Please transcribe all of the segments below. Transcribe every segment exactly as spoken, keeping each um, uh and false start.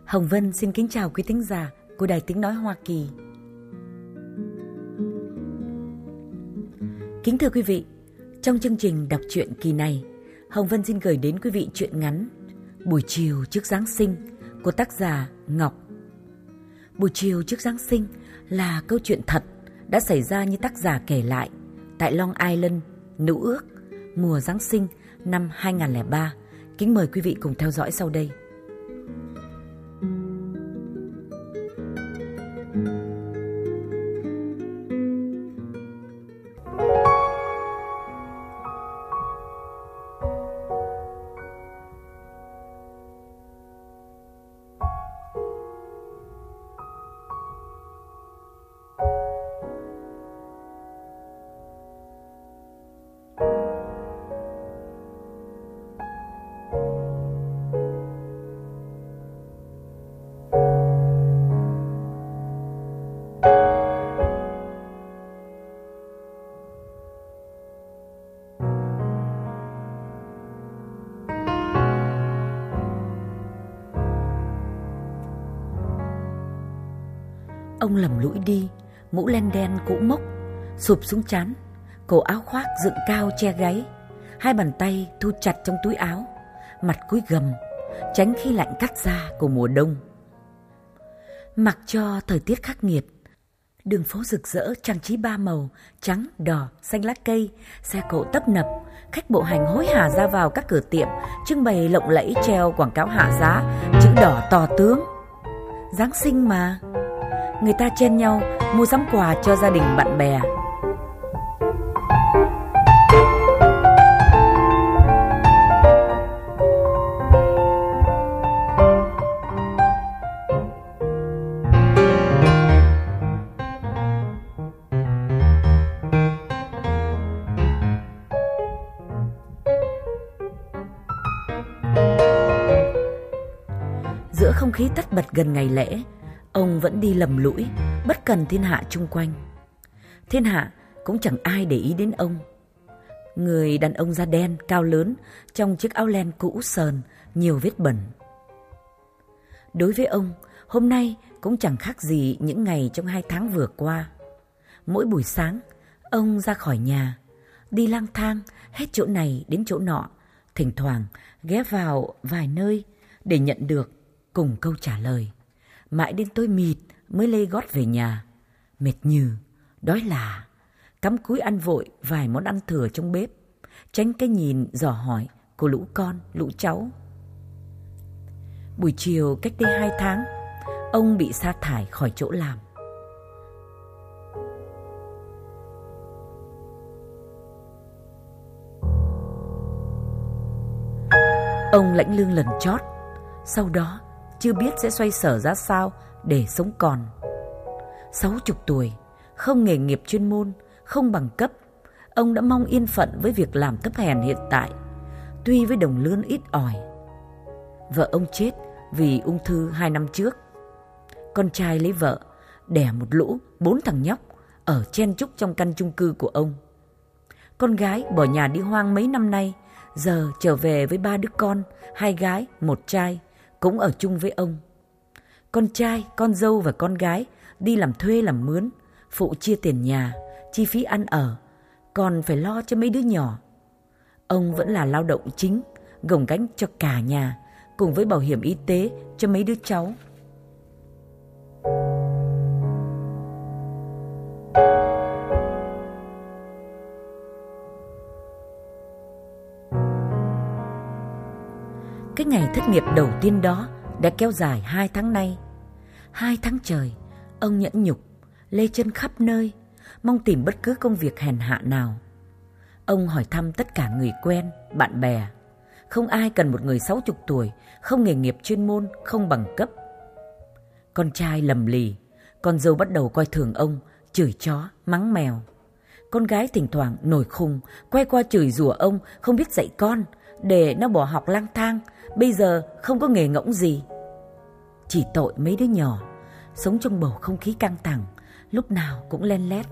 Hồng Vân xin kính chào quý thính giả của Đài Tiếng Nói Hoa Kỳ. Kính thưa quý vị, trong chương trình đọc truyện kỳ này, Hồng Vân xin gửi đến quý vị truyện ngắn Buổi chiều trước Giáng sinh của tác giả Ngọc. Buổi chiều trước Giáng sinh là câu chuyện thật đã xảy ra như tác giả kể lại tại Long Island, Nữ Ước, mùa Giáng sinh năm hai không không ba. Kính mời quý vị cùng theo dõi sau đây. Ông lầm lũi đi, mũ len đen cũ mốc sụp xuống trán, cổ áo khoác dựng cao che gáy, hai bàn tay thu chặt trong túi áo, mặt cúi gầm tránh khí lạnh cắt da của mùa đông. Mặc cho thời tiết khắc nghiệt, đường phố rực rỡ trang trí ba màu trắng, đỏ, xanh lá cây, xe cộ tấp nập, khách bộ hành hối hả ra vào các cửa tiệm trưng bày lộng lẫy treo quảng cáo hạ giá, chữ đỏ to tướng. Giáng sinh mà, người ta chen nhau mua sắm quà cho gia đình bạn bè. Giữa không khí tất bật gần ngày lễ, ông vẫn đi lầm lũi, bất cần thiên hạ chung quanh. Thiên hạ cũng chẳng ai để ý đến ông. Người đàn ông da đen, cao lớn, trong chiếc áo len cũ sờn, nhiều vết bẩn. Đối với ông, hôm nay cũng chẳng khác gì những ngày trong hai tháng vừa qua. Mỗi buổi sáng, ông ra khỏi nhà, đi lang thang hết chỗ này đến chỗ nọ, thỉnh thoảng ghé vào vài nơi để nhận được cùng câu trả lời. Mãi đến tối mịt mới lê gót về nhà, mệt nhừ, đói lả, cắm cúi ăn vội vài món ăn thừa trong bếp, tránh cái nhìn dò hỏi của lũ con, lũ cháu. Buổi chiều cách đây hai tháng, ông bị sa thải khỏi chỗ làm. Ông lãnh lương lần chót, sau đó chưa biết sẽ xoay sở ra sao để sống còn. Sáu chục tuổi, không nghề nghiệp chuyên môn, không bằng cấp, ông đã mong yên phận với việc làm thấp hèn hiện tại, tuy với đồng lương ít ỏi. Vợ ông chết vì ung thư hai năm trước. Con trai lấy vợ, đẻ một lũ bốn thằng nhóc ở chen chúc trong căn chung cư của ông. Con gái bỏ nhà đi hoang mấy năm nay, giờ trở về với ba đứa con, hai gái, một trai, cũng ở chung với ông. Con trai, con dâu và con gái đi làm thuê làm mướn, phụ chia tiền nhà, chi phí ăn ở, còn phải lo cho mấy đứa nhỏ. Ông vẫn là lao động chính, gồng gánh cho cả nhà, cùng với bảo hiểm y tế cho mấy đứa cháu. Cái ngày thất nghiệp đầu tiên đó đã kéo dài hai tháng nay. Hai tháng trời, ông nhẫn nhục, lê chân khắp nơi, mong tìm bất cứ công việc hèn hạ nào. Ông hỏi thăm tất cả người quen, bạn bè. Không ai cần một người sáu chục tuổi, không nghề nghiệp chuyên môn, không bằng cấp. Con trai lầm lì, con dâu bắt đầu coi thường ông, chửi chó, mắng mèo. Con gái thỉnh thoảng nổi khùng, quay qua chửi rủa ông không biết dạy con, để nó bỏ học lang thang, bây giờ không có nghề ngỗng gì. Chỉ tội mấy đứa nhỏ, sống trong bầu không khí căng thẳng, lúc nào cũng len lét.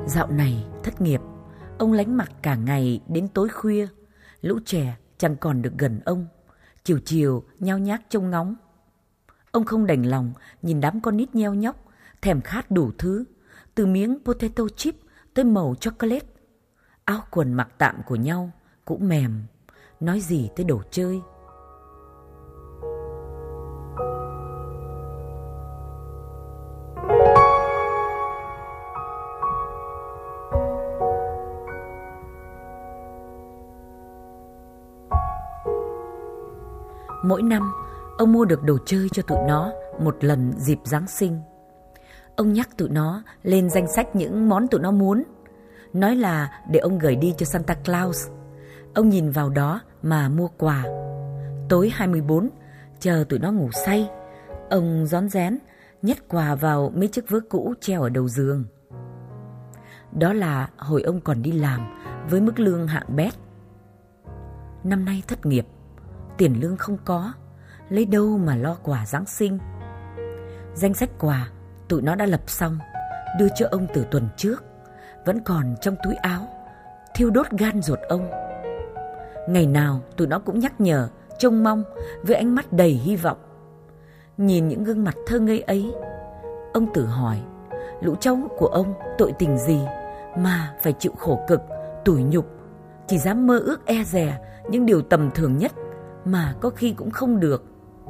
Dạo này thất nghiệp, ông lánh mặt cả ngày đến tối khuya. Lũ trẻ chẳng còn được gần ông, chiều chiều nhao nhác trông ngóng. Ông không đành lòng nhìn đám con nít nheo nhóc, thèm khát đủ thứ, từ miếng potato chip tới mẩu chocolate. Áo quần mặc tạm của nhau cũng mềm, nói gì tới đồ chơi. Mỗi năm, ông mua được đồ chơi cho tụi nó một lần dịp Giáng sinh. Ông nhắc tụi nó lên danh sách những món tụi nó muốn, nói là để ông gửi đi cho Santa Claus. Ông nhìn vào đó mà mua quà. Tối hai mươi bốn, chờ tụi nó ngủ say, ông rón rén nhét quà vào mấy chiếc vớ cũ treo ở đầu giường. Đó là hồi ông còn đi làm với mức lương hạng bét. Năm nay thất nghiệp, tiền lương không có, lấy đâu mà lo quà Giáng sinh. Danh sách quà tụi nó đã lập xong, đưa cho ông từ tuần trước, vẫn còn trong túi áo, thiêu đốt gan ruột ông. Ngày nào tụi nó cũng nhắc nhở, trông mong với ánh mắt đầy hy vọng. Nhìn những gương mặt thơ ngây ấy, ông tự hỏi, lũ cháu của ông tội tình gì mà phải chịu khổ cực, tủi nhục, chỉ dám mơ ước e dè những điều tầm thường nhất mà có khi cũng không được.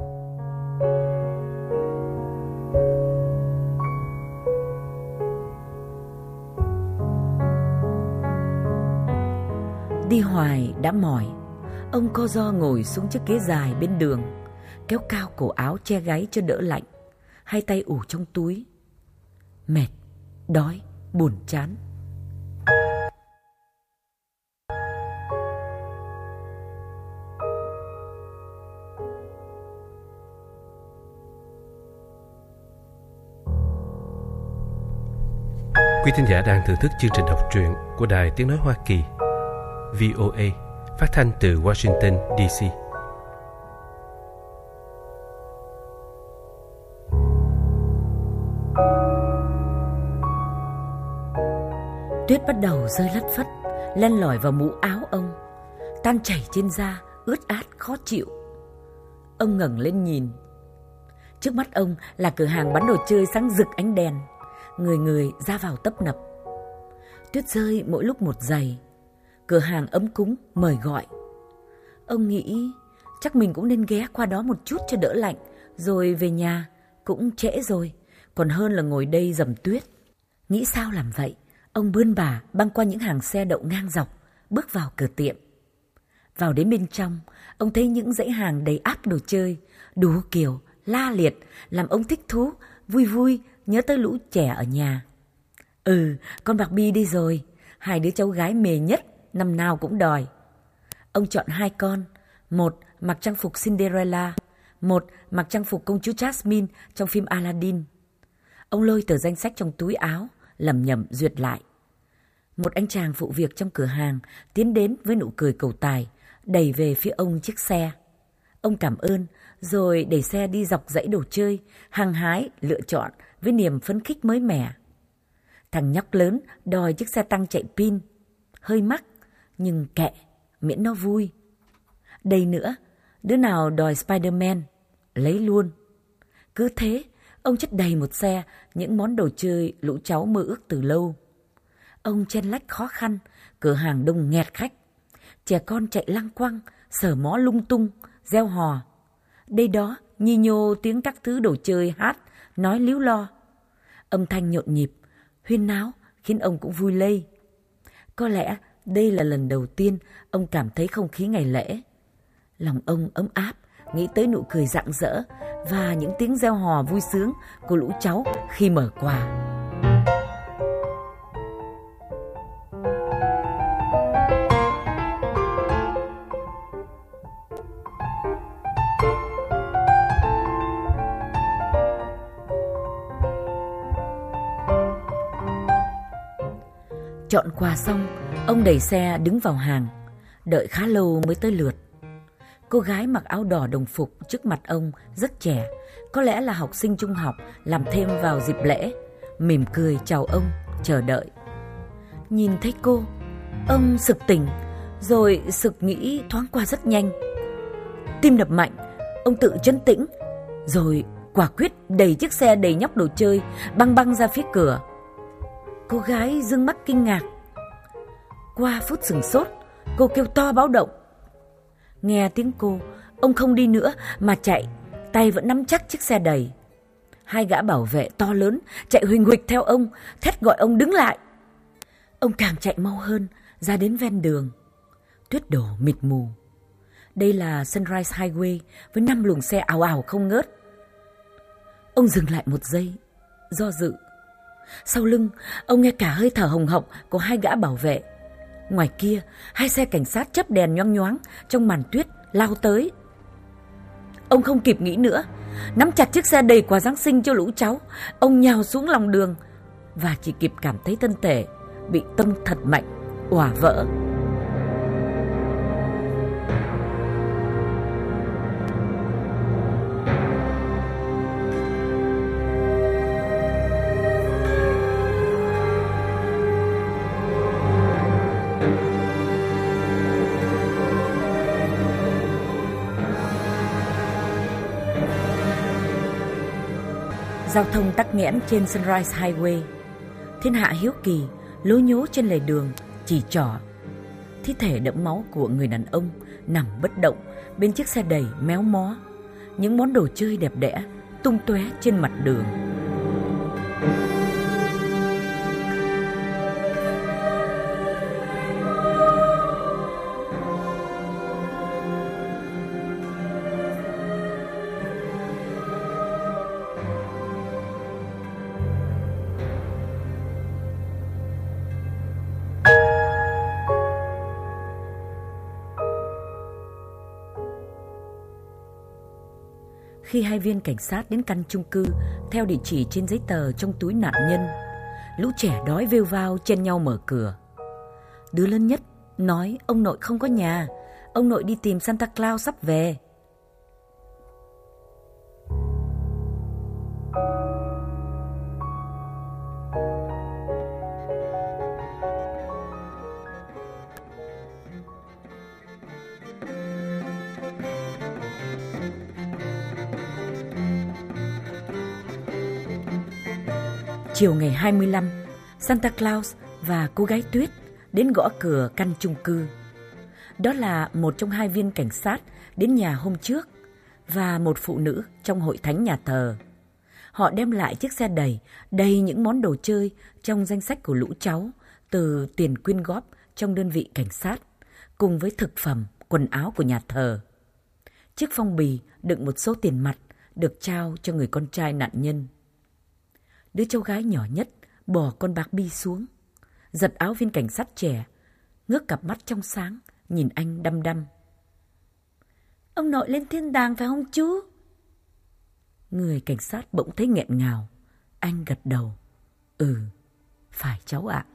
Đi hoài đã mỏi, ông co ro ngồi xuống chiếc ghế dài bên đường, kéo cao cổ áo che gáy cho đỡ lạnh, hai tay ủ trong túi. Mệt, đói, buồn chán. Quý thính giả đang thưởng thức chương trình đọc truyện của Đài Tiếng Nói Hoa Kỳ vê o a, phát thanh từ Washington, đê xê. Tuyết bắt đầu rơi lất phất, len lỏi vào mũ áo ông, tan chảy trên da, ướt át khó chịu. Ông ngẩng lên nhìn. Trước mắt ông là cửa hàng bán đồ chơi sáng rực ánh đèn, người người ra vào tấp nập. Tuyết rơi mỗi lúc một giày, cửa hàng ấm cúng mời gọi. Ông nghĩ chắc mình cũng nên ghé qua đó một chút cho đỡ lạnh, rồi về nhà, cũng trễ rồi, còn hơn là ngồi đây dầm tuyết. Nghĩ sao làm vậy, ông bươn bả băng qua những hàng xe đậu ngang dọc, bước vào cửa tiệm. Vào đến bên trong, ông thấy những dãy hàng đầy ắp đồ chơi, đủ kiểu, la liệt, làm ông thích thú, vui vui, nhớ tới lũ trẻ ở nhà. Ừ, con Barbie đi rồi, hai đứa cháu gái mê nhất, năm nào cũng đòi. Ông chọn hai con, một mặc trang phục Cinderella, một mặc trang phục công chúa Jasmine trong phim Aladdin. Ông lôi tờ danh sách trong túi áo, lẩm nhẩm duyệt lại. Một anh chàng phụ việc trong cửa hàng tiến đến với nụ cười cầu tài, đẩy về phía ông chiếc xe. Ông cảm ơn, rồi đẩy xe đi dọc dãy đồ chơi, hăng hái lựa chọn với niềm phấn khích mới mẻ. Thằng nhóc lớn đòi chiếc xe tăng chạy pin, hơi mắc, nhưng kệ, miễn nó vui. Đây nữa, đứa nào đòi Spider-Man, lấy luôn. Cứ thế, ông chất đầy một xe những món đồ chơi lũ cháu mơ ước từ lâu. Ông chen lách khó khăn, cửa hàng đông nghẹt khách. Trẻ con chạy lăng quăng, sờ mó lung tung, reo hò. Đây đó, nhì nhô tiếng các thứ đồ chơi hát, nói líu lo. Âm thanh nhộn nhịp, huyên náo khiến ông cũng vui lây. Có lẽ đây là lần đầu tiên ông cảm thấy không khí ngày lễ. Lòng ông ấm áp, nghĩ tới nụ cười rạng rỡ và những tiếng reo hò vui sướng của lũ cháu khi mở quà. Chọn quà xong, ông đẩy xe đứng vào hàng, đợi khá lâu mới tới lượt. Cô gái mặc áo đỏ đồng phục trước mặt ông rất trẻ, có lẽ là học sinh trung học làm thêm vào dịp lễ, mỉm cười chào ông, chờ đợi. Nhìn thấy cô, ông sực tỉnh, rồi sực nghĩ thoáng qua rất nhanh. Tim đập mạnh, ông tự trấn tĩnh, rồi quả quyết đẩy chiếc xe đầy nhóc đồ chơi băng băng ra phía cửa. Cô gái dương mắt kinh ngạc. Qua phút sửng sốt, cô kêu to báo động. Nghe tiếng cô, ông không đi nữa mà chạy, tay vẫn nắm chắc chiếc xe đầy. Hai gã bảo vệ to lớn chạy huỳnh huỳnh theo ông, thét gọi ông đứng lại. Ông càng chạy mau hơn, ra đến ven đường. Tuyết đổ mịt mù. Đây là Sunrise Highway với năm luồng xe ào ào không ngớt. Ông dừng lại một giây, do dự. Sau lưng, ông nghe cả hơi thở hồng hộc của hai gã bảo vệ. Ngoài kia, hai xe cảnh sát chớp đèn nhoáng nhoáng trong màn tuyết lao tới. Ông không kịp nghĩ nữa, nắm chặt chiếc xe đầy quà Giáng sinh cho lũ cháu, ông nhào xuống lòng đường và chỉ kịp cảm thấy thân thể bị tông thật mạnh, òa vỡ. Giao thông tắc nghẽn trên Sunrise Highway. Thiên hạ hiếu kỳ lố nhố trên lề đường, chỉ trỏ. Thi thể đẫm máu của người đàn ông nằm bất động bên chiếc xe đầy méo mó. Những món đồ chơi đẹp đẽ tung tóe trên mặt đường. Khi hai viên cảnh sát đến căn chung cư theo địa chỉ trên giấy tờ trong túi nạn nhân, lũ trẻ đói vêu vao chen nhau mở cửa. Đứa lớn nhất nói ông nội không có nhà, ông nội đi tìm Santa Claus sắp về. Chiều ngày hai mươi lăm, Santa Claus và cô gái Tuyết đến gõ cửa căn chung cư. Đó là một trong hai viên cảnh sát đến nhà hôm trước và một phụ nữ trong hội thánh nhà thờ. Họ đem lại chiếc xe đầy, đầy những món đồ chơi trong danh sách của lũ cháu từ tiền quyên góp trong đơn vị cảnh sát, cùng với thực phẩm, quần áo của nhà thờ. Chiếc phong bì đựng một số tiền mặt được trao cho người con trai nạn nhân. Đứa cháu gái nhỏ nhất bỏ con bạc bi xuống, giật áo viên cảnh sát trẻ, ngước cặp mắt trong sáng, nhìn anh đăm đăm. Ông nội lên thiên đàng phải không chú? Người cảnh sát bỗng thấy nghẹn ngào. Anh gật đầu. Ừ, phải cháu ạ.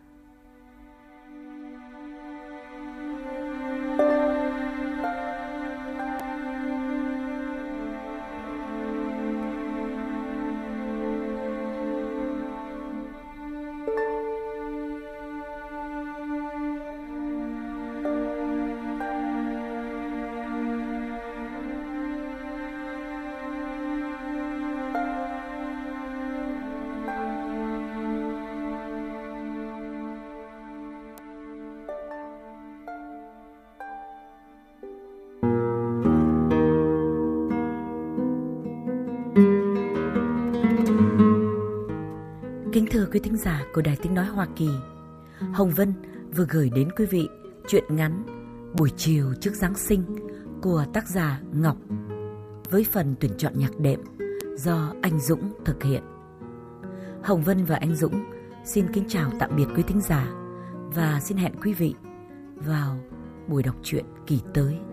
Kính thưa quý thính giả của Đài Tiếng Nói Hoa Kỳ, Hồng Vân vừa gửi đến quý vị truyện ngắn Buổi chiều trước Giáng sinh của tác giả Ngọc với phần tuyển chọn nhạc đệm do anh Dũng thực hiện. Hồng Vân và anh Dũng xin kính chào tạm biệt quý thính giả và xin hẹn quý vị vào buổi đọc truyện kỳ tới.